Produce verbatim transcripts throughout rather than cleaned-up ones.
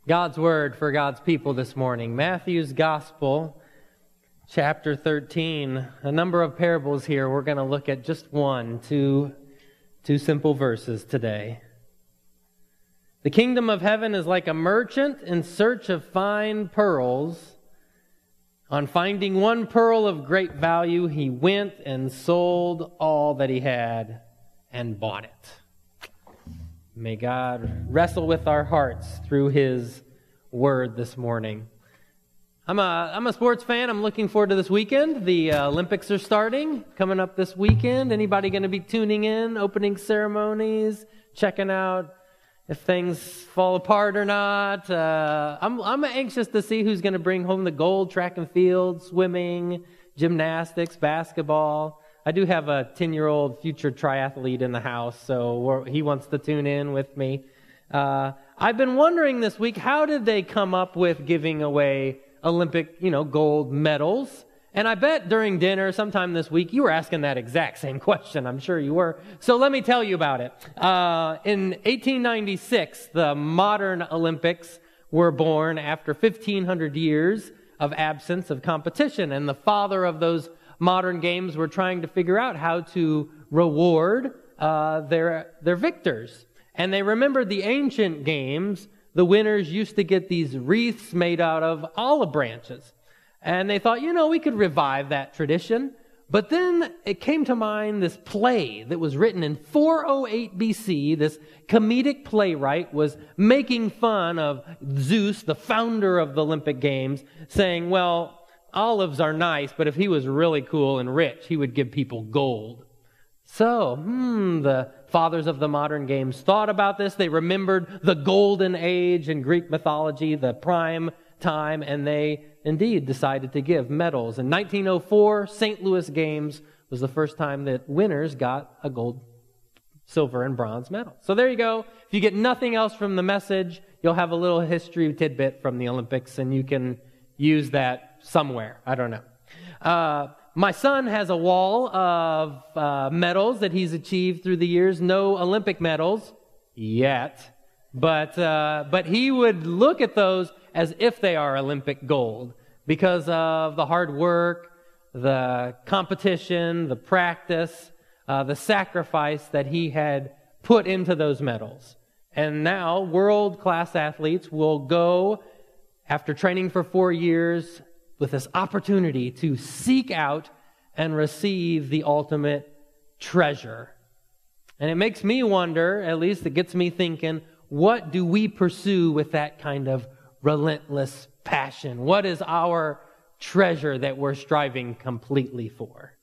God's Word for God's people this morning. Matthew's Gospel, chapter thirteen. A number of parables here. We're going to look at just one, two, two simple verses today. The kingdom of heaven is like a merchant in search of fine pearls. On finding one pearl of great value, he went and sold all that he had and bought it. May God wrestle with our hearts through His Word this morning. I'm a, I'm a sports fan. I'm looking forward to this weekend. The uh, Olympics are starting, coming up this weekend. Anybody going to be tuning in, opening ceremonies, checking out if things fall apart or not? Uh, I'm, I'm anxious to see who's going to bring home the gold, track and field, swimming, gymnastics, basketball. I do have a ten-year-old future triathlete in the house, so he wants to tune in with me. Uh, I've been wondering this week, how did they come up with giving away Olympic, you know, gold medals? And I bet during dinner sometime this week, you were asking that exact same question. I'm sure you were. So let me tell you about it. Uh, in eighteen ninety-six, the modern Olympics were born after fifteen hundred years of absence of competition, and the father of those modern games were trying to figure out how to reward uh, their their victors. And they remembered the ancient games. The winners used to get these wreaths made out of olive branches. And they thought, you know, we could revive that tradition. But then it came to mind this play that was written in four oh eight B C. This comedic playwright was making fun of Zeus, the founder of the Olympic Games, saying, well, olives are nice, but if he was really cool and rich, he would give people gold. So, hmm, the fathers of the modern games thought about this. They remembered the golden age in Greek mythology, the prime time, and they indeed decided to give medals. In nineteen oh four, Saint Louis Games was the first time that winners got a gold, silver, and bronze medal. So there you go. If you get nothing else from the message, you'll have a little history tidbit from the Olympics, and you can use that somewhere. I don't know. Uh, my son has a wall of uh, medals that he's achieved through the years. No Olympic medals yet, but uh, but he would look at those as if they are Olympic gold because of the hard work, the competition, the practice, uh, the sacrifice that he had put into those medals. And now world-class athletes will go after training for four years with this opportunity to seek out and receive the ultimate treasure. And it makes me wonder, at least it gets me thinking, what do we pursue with that kind of relentless passion? What is our treasure that we're striving completely for?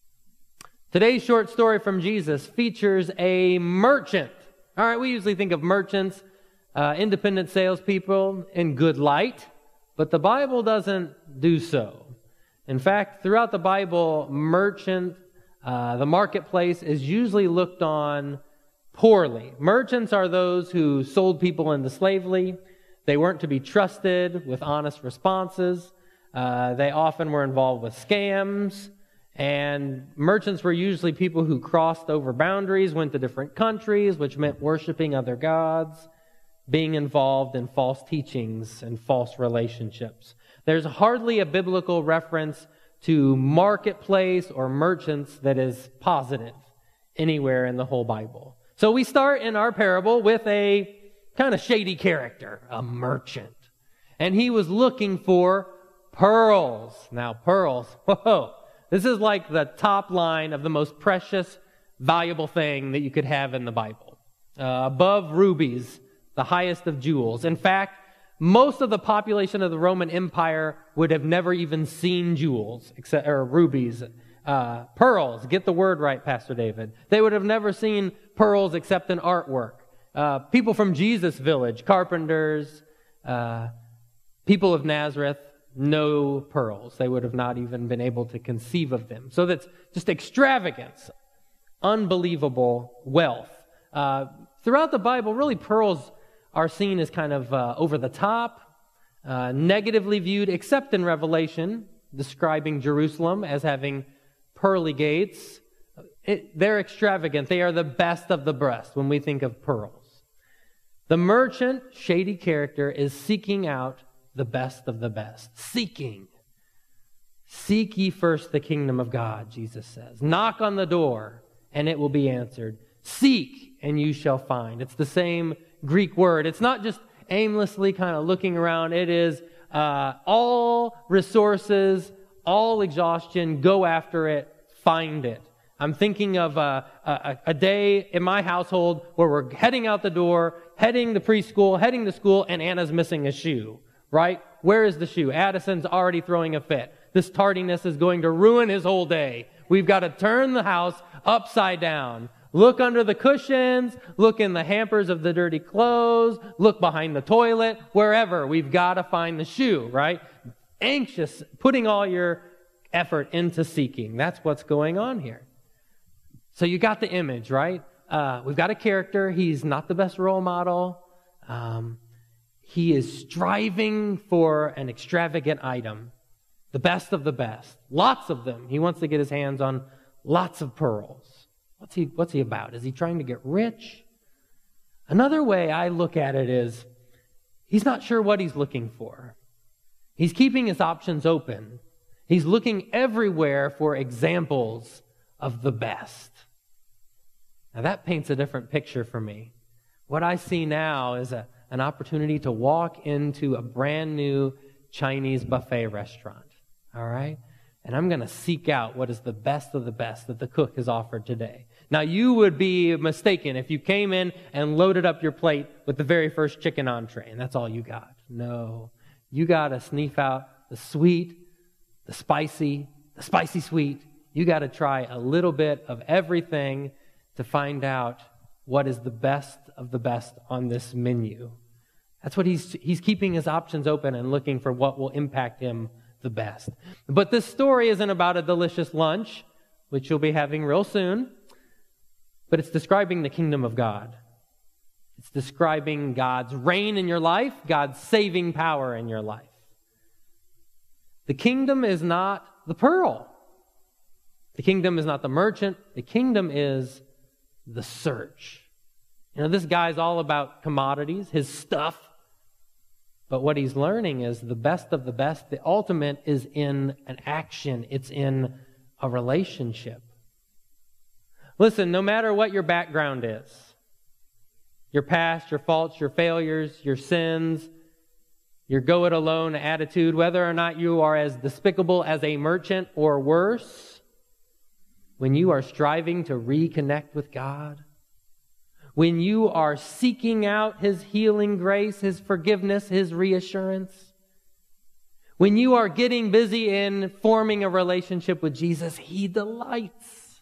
Today's short story from Jesus features a merchant. All right, we usually think of merchants, uh, independent salespeople in good light, but the Bible doesn't do so. In fact, throughout the Bible, merchant, uh, the marketplace is usually looked on poorly. Merchants are those who sold people into slavery. They weren't to be trusted with honest responses. Uh, they often were involved with scams. And merchants were usually people who crossed over boundaries, went to different countries, which meant worshiping other gods, being involved in false teachings and false relationships. There's hardly a biblical reference to marketplace or merchants that is positive anywhere in the whole Bible. So we start in our parable with a kind of shady character, a merchant. And he was looking for pearls. Now, pearls, whoa, this is like the top line of the most precious, valuable thing that you could have in the Bible. Uh, above rubies, the highest of jewels. In fact, most of the population of the Roman Empire would have never even seen jewels, except or rubies, uh, pearls. Get the word right, Pastor David. They would have never seen pearls except in artwork. Uh, people from Jesus Village, carpenters, uh, people of Nazareth, no pearls. They would have not even been able to conceive of them. So that's just extravagance, unbelievable wealth. Uh, throughout the Bible, really, pearls are seen as kind of uh, over the top, uh, negatively viewed, except in Revelation, describing Jerusalem as having pearly gates. It, they're extravagant. They are the best of the best when we think of pearls. The merchant, shady character, is seeking out the best of the best. Seeking. Seek ye first the kingdom of God, Jesus says. Knock on the door, and it will be answered. Seek, and you shall find. It's the same Greek word. It's not just aimlessly kind of looking around. It is uh, all resources, all exhaustion, go after it, find it. I'm thinking of a, a, a day in my household where we're heading out the door, heading to preschool, heading to school, and Anna's missing a shoe, right? Where is the shoe? Addison's already throwing a fit. This tardiness is going to ruin his whole day. We've got to turn the house upside down. Look under the cushions, look in the hampers of the dirty clothes, look behind the toilet, wherever. We've got to find the shoe, right? Anxious, putting all your effort into seeking. That's what's going on here. So you got the image, right? Uh, we've got a character. He's not the best role model. Um, he is striving for an extravagant item, the best of the best, lots of them. He wants to get his hands on lots of pearls. What's he, what's he about? Is he trying to get rich? Another way I look at it is he's not sure what he's looking for. He's keeping his options open. He's looking everywhere for examples of the best. Now that paints a different picture for me. What I see now is a, an opportunity to walk into a brand new Chinese buffet restaurant. All right? And I'm going to seek out what is the best of the best that the cook has offered today. Now you would be mistaken if you came in and loaded up your plate with the very first chicken entree and that's all you got. No. You got to sniff out the sweet, the spicy, the spicy sweet. You got to try a little bit of everything to find out what is the best of the best on this menu. That's what he's he's keeping his options open and looking for what will impact him the best. But this story isn't about a delicious lunch, which you'll be having real soon, but it's describing the kingdom of God. It's describing God's reign in your life, God's saving power in your life. The kingdom is not the pearl. The kingdom is not the merchant. The kingdom is the search. You know, this guy's all about commodities, his stuff. But what he's learning is the best of the best, the ultimate is in an action. It's in a relationship. Listen, no matter what your background is, your past, your faults, your failures, your sins, your go-it-alone attitude, whether or not you are as despicable as a merchant or worse, when you are striving to reconnect with God, when you are seeking out His healing grace, His forgiveness, His reassurance, when you are getting busy in forming a relationship with Jesus, He delights.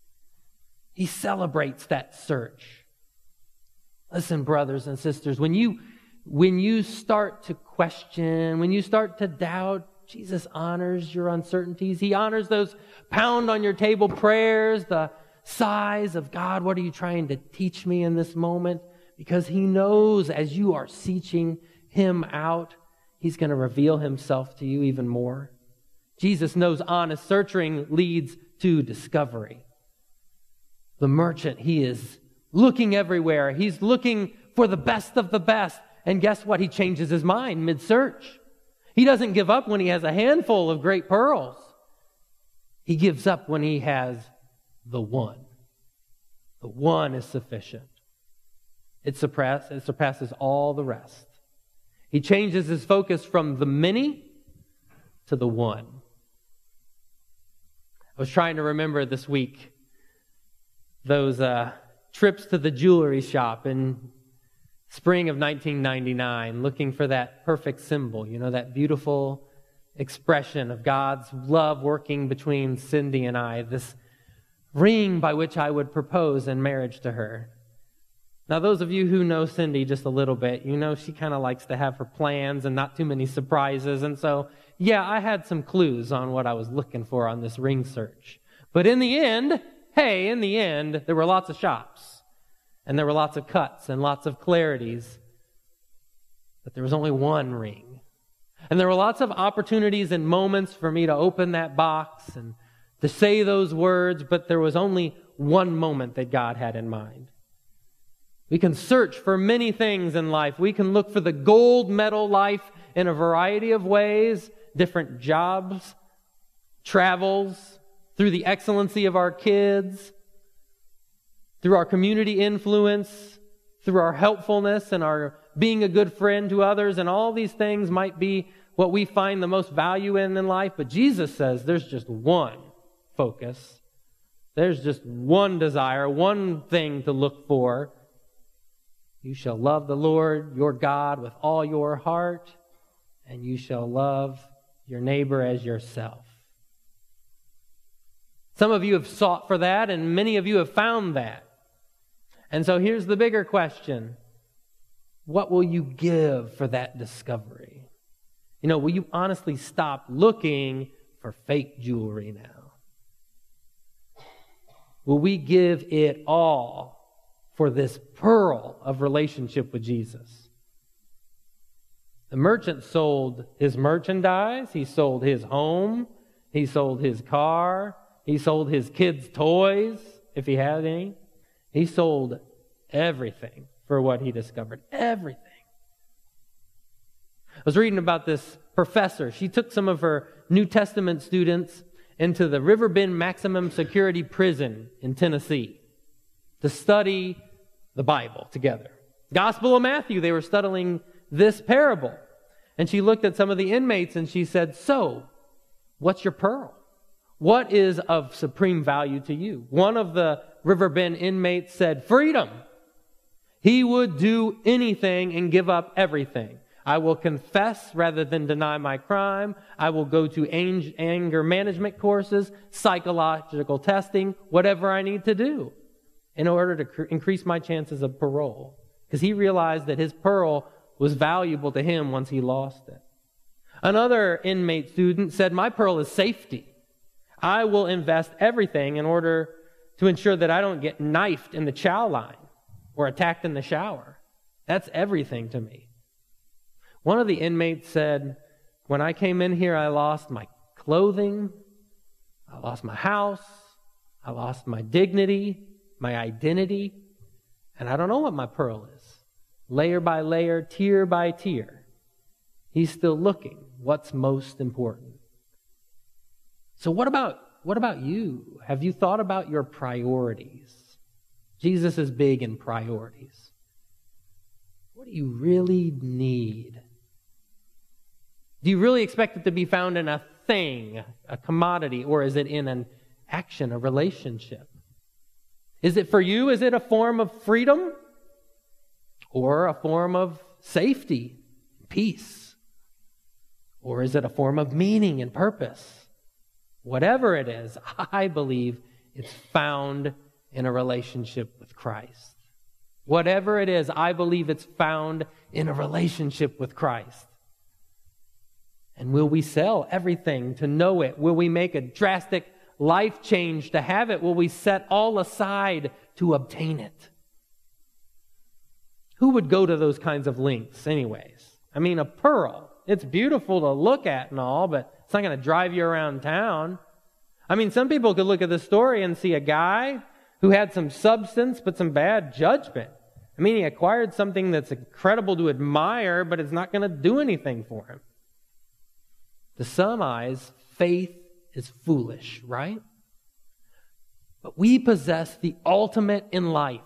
He celebrates that search. Listen, brothers and sisters, when you, when you start to question, when you start to doubt, Jesus honors your uncertainties. He honors those pound on your table prayers, the sighs of God, what are you trying to teach me in this moment? Because He knows as you are seeking Him out, He's going to reveal Himself to you even more. Jesus knows honest searching leads to discovery. The merchant, he is looking everywhere. He's looking for the best of the best. And guess what? He changes his mind mid-search. He doesn't give up when he has a handful of great pearls. He gives up when he has the one. The one is sufficient. It, surpass, it surpasses all the rest. He changes his focus from the many to the one. I was trying to remember this week those uh, trips to the jewelry shop in spring of nineteen ninety-nine, looking for that perfect symbol, you know, that beautiful expression of God's love working between Cindy and I, this ring by which I would propose in marriage to her. Now, those of you who know Cindy just a little bit, you know she kind of likes to have her plans and not too many surprises. And so, yeah, I had some clues on what I was looking for on this ring search. But in the end, hey, in the end, there were lots of shops. And there were lots of cuts and lots of clarities. But there was only one ring. And there were lots of opportunities and moments for me to open that box and to say those words, but there was only one moment that God had in mind. We can search for many things in life. We can look for the gold medal life in a variety of ways, different jobs, travels, through the excellency of our kids, through our community influence, through our helpfulness and our being a good friend to others, and all these things might be what we find the most value in in life. But Jesus says there's just one focus. There's just one desire, one thing to look for. You shall love the Lord your God with all your heart, and you shall love your neighbor as yourself. Some of you have sought for that, and many of you have found that. And so here's the bigger question. What will you give for that discovery? You know, will you honestly stop looking for fake jewelry now? Will we give it all for this pearl of relationship with Jesus? The merchant sold his merchandise. He sold his home. He sold his car. He sold his kids' toys, if he had any. He sold everything for what he discovered. Everything. I was reading about this professor. She took some of her New Testament students into the River Bend Maximum Security Prison in Tennessee to study the Bible together. Gospel of Matthew, they were studying this parable. And she looked at some of the inmates and she said, "So, what's your pearl? What is of supreme value to you?" One of the River Bend inmates said, "Freedom." He would do anything and give up everything. "I will confess rather than deny my crime. I will go to ang- anger management courses, psychological testing, whatever I need to do in order to cr- increase my chances of parole." Because he realized that his pearl was valuable to him once he lost it. Another inmate student said, "My pearl is safety. I will invest everything in order to ensure that I don't get knifed in the chow line or attacked in the shower. That's everything to me." One of the inmates said, "When I came in here, I lost my clothing, I lost my house, I lost my dignity, my identity, and I don't know what my pearl is. Layer by layer, tier by tier." He's still looking. What's most important? So what about what about you? Have you thought about your priorities? Jesus is big in priorities. What do you really need? Do you really expect it to be found in a thing, a commodity, or is it in an action, a relationship? Is it for you? Is it a form of freedom? Or a form of safety, peace? Or is it a form of meaning and purpose? Whatever it is, I believe it's found in a relationship with Christ. Whatever it is, I believe it's found in a relationship with Christ. And will we sell everything to know it? Will we make a drastic life change to have it? Will we set all aside to obtain it? Who would go to those kinds of lengths anyways? I mean, a pearl, it's beautiful to look at and all, but it's not going to drive you around town. I mean, some people could look at this story and see a guy who had some substance but some bad judgment. I mean, he acquired something that's incredible to admire, but it's not going to do anything for him. To some eyes, faith is foolish, right? But we possess the ultimate in life.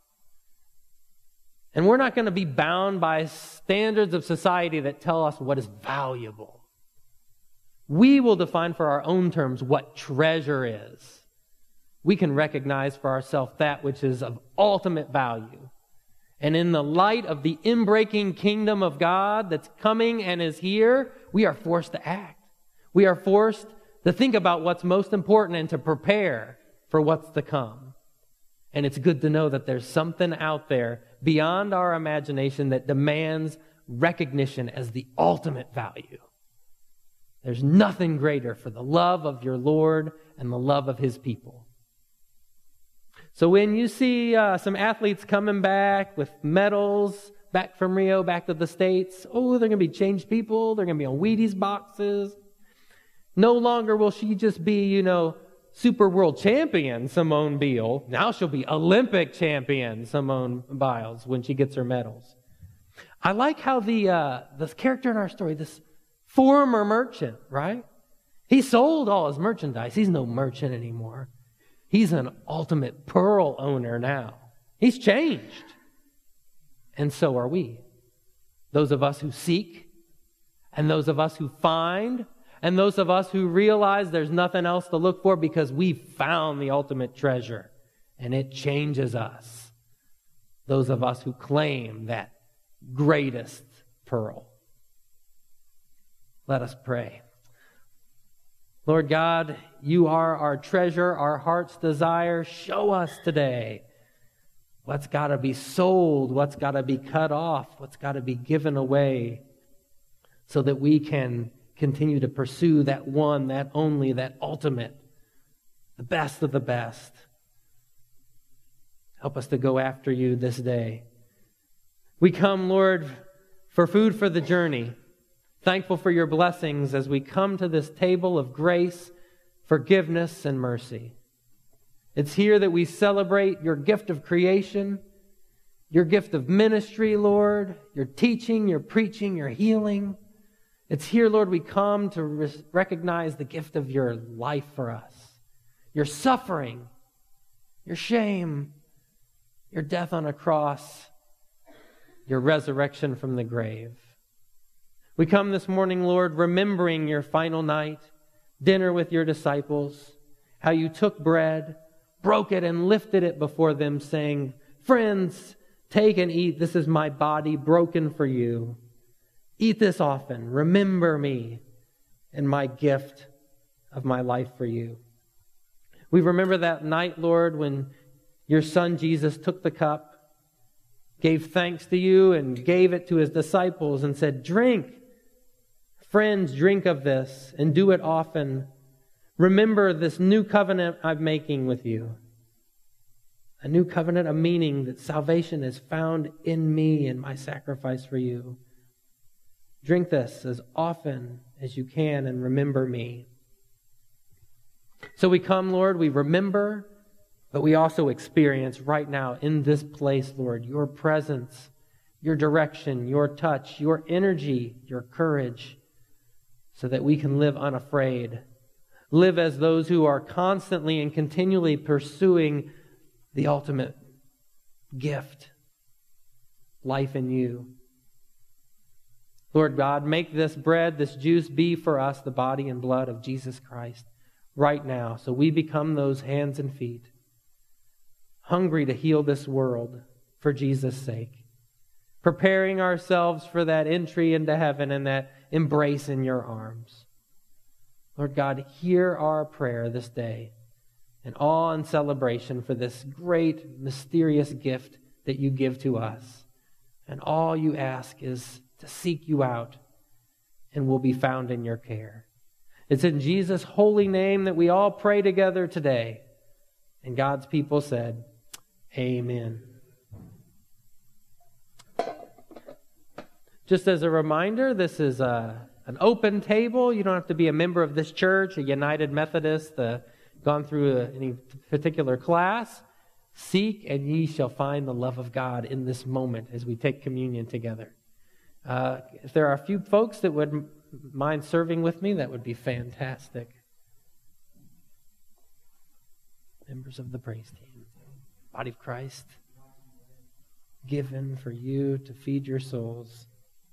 And we're not going to be bound by standards of society that tell us what is valuable. We will define for our own terms what treasure is. We can recognize for ourselves that which is of ultimate value. And in the light of the inbreaking kingdom of God that's coming and is here, we are forced to act. We are forced to think about what's most important and to prepare for what's to come. And it's good to know that there's something out there beyond our imagination that demands recognition as the ultimate value. There's nothing greater for the love of your Lord and the love of His people. So when you see uh, some athletes coming back with medals back from Rio, back to the States, oh, they're going to be changed people. They're going to be on Wheaties boxes. No longer will she just be, you know, Super World Champion Simone Biles. Now she'll be Olympic champion Simone Biles when she gets her medals. I like how the uh, this character in our story, this former merchant, right? He sold all his merchandise. He's no merchant anymore. He's an ultimate pearl owner now. He's changed. And so are we. Those of us who seek, and those of us who find, and those of us who realize there's nothing else to look for because we've found the ultimate treasure and it changes us. Those of us who claim that greatest pearl. Let us pray. Lord God, you are our treasure, our heart's desire. Show us today what's got to be sold, what's got to be cut off, what's got to be given away so that we can continue to pursue that one, that only, that ultimate, the best of the best. Help us to go after you this day. We come, Lord, for food for the journey. Thankful for your blessings as we come to this table of grace, forgiveness, and mercy. It's here that we celebrate your gift of creation, your gift of ministry, Lord, your teaching, your preaching, your healing. It's here, Lord, we come to re- recognize the gift of your life for us, your suffering, your shame, your death on a cross, your resurrection from the grave. We come this morning, Lord, remembering your final night, dinner with your disciples, how you took bread, broke it, and lifted it before them, saying, "Friends, take and eat. This is my body broken for you. Eat this often. Remember me and my gift of my life for you." We remember that night, Lord, when your Son Jesus took the cup, gave thanks to you, and gave it to his disciples and said, "Drink. Friends, drink of this and do it often. Remember this new covenant I'm making with you." A new covenant, a meaning that salvation is found in me and my sacrifice for you. Drink this as often as you can and remember me. So we come, Lord, we remember, but we also experience right now in this place, Lord, your presence, your direction, your touch, your energy, your courage, so that we can live unafraid. Live as those who are constantly and continually pursuing the ultimate gift, life in you. Lord God, make this bread, this juice be for us the body and blood of Jesus Christ right now, so we become those hands and feet, hungry to heal this world for Jesus' sake, preparing ourselves for that entry into heaven and that embrace in your arms. Lord God, hear our prayer this day in awe and celebration for this great, mysterious gift that you give to us. And all you ask is to seek you out, and we'll be found in your care. It's in Jesus' holy name that we all pray together today. And God's people said, Amen. Just as a reminder, this is a, an open table. You don't have to be a member of this church, a United Methodist, uh, gone through a, any particular class. Seek and ye shall find the love of God in this moment as we take communion together. Uh, if there are a few folks that would m- mind serving with me, that would be fantastic. Members of the praise team, body of Christ, given for you to feed your souls.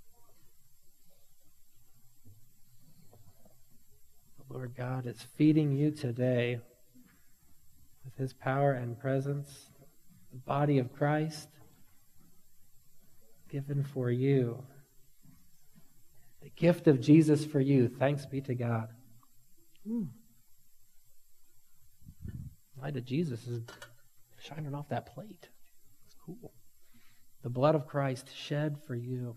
The Lord God is feeding you today with his power and presence, the body of Christ given for you. The gift of Jesus for you. Thanks be to God. Ooh. Light of Jesus is shining off that plate. It's cool. The blood of Christ shed for you.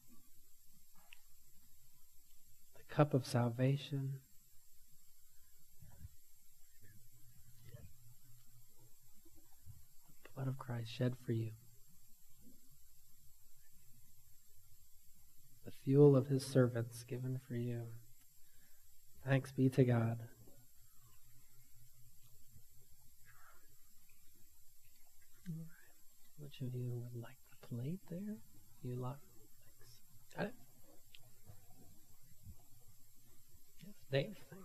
The cup of salvation. The blood of Christ shed for you. The fuel of his servants given for you. Thanks be to God. Which of you would like the plate there? You like? Thanks. Got it? Yes, Dave, thanks.